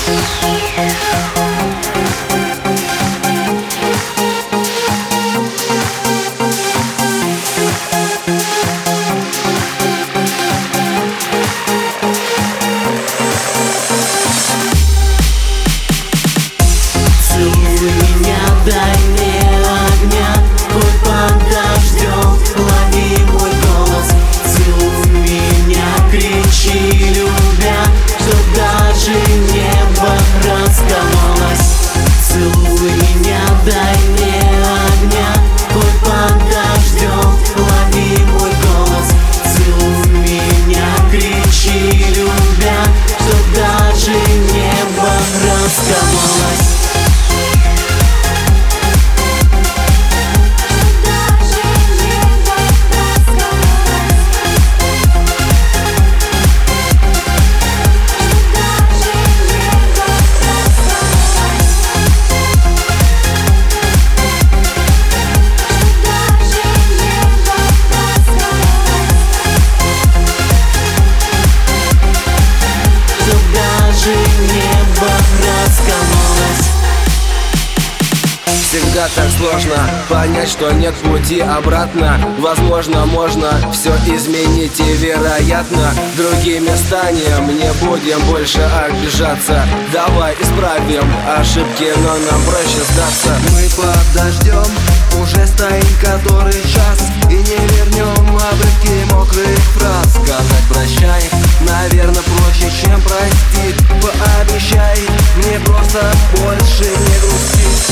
Всегда так сложно понять, что нет пути обратно. Возможно, можно все изменить и, вероятно, другими станем, не будем больше обижаться. Давай исправим ошибки, но нам проще сдаться. Мы под дождем уже стоим который час, и не вернем обрывки мокрых фраз. Сказать прощай, наверное, проще, чем простить. Пообещай мне просто больше не грустить.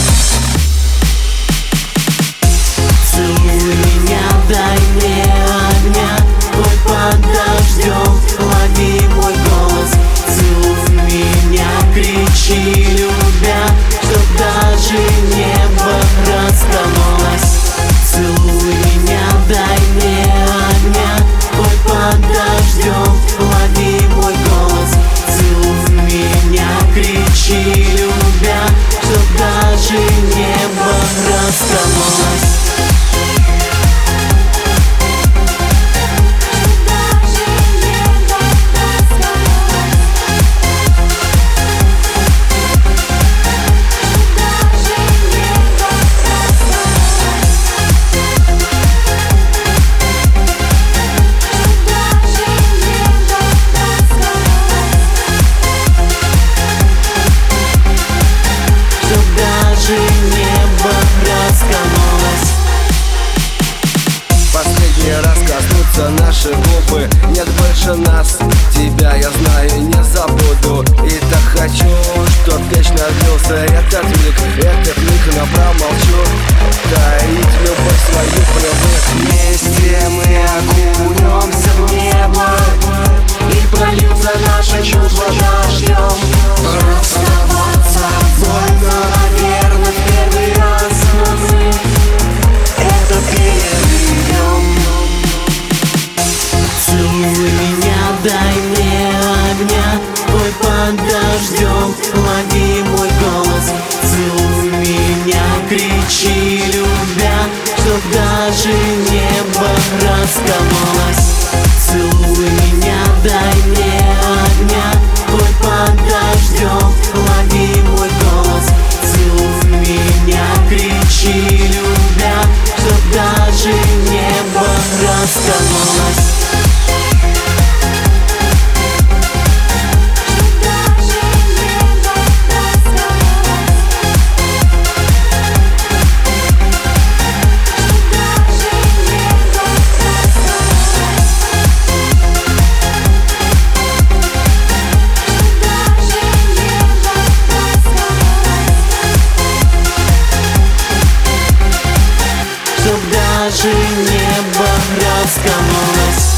Целуй меня, дай мне огня, ой, под дождем, лови мой голос. Целуй меня, кричи, любя, чтоб даже небо раскололось. Целуй меня, дай мне огня, ой, под дождем, лови мой голос. Целуй меня, кричи, любя, чтоб даже небо раскололось. Последний раз коснутся наши губы. Нет больше нас, тебя я знаю, не забуду. И так хочу, чтоб вечно длился этот миг, но промолчу. Таить любовь свою привык. Вместе мы окунемся в небо, и прольются наши чувства дождем. Расставаться больно, наверное, в первый раз, но мы это переживем. Целуй меня, дай мне огня, ой, под дождем, лови мой голос. Целуй меня, кричи, любя, чтоб даже небо раскололось. Целуй меня, дай мне огня, ой, под дождем, лови мой голос. Целуй меня, кричи, любя, чтоб даже небо раскололось. Чтобы даже небо раскололось.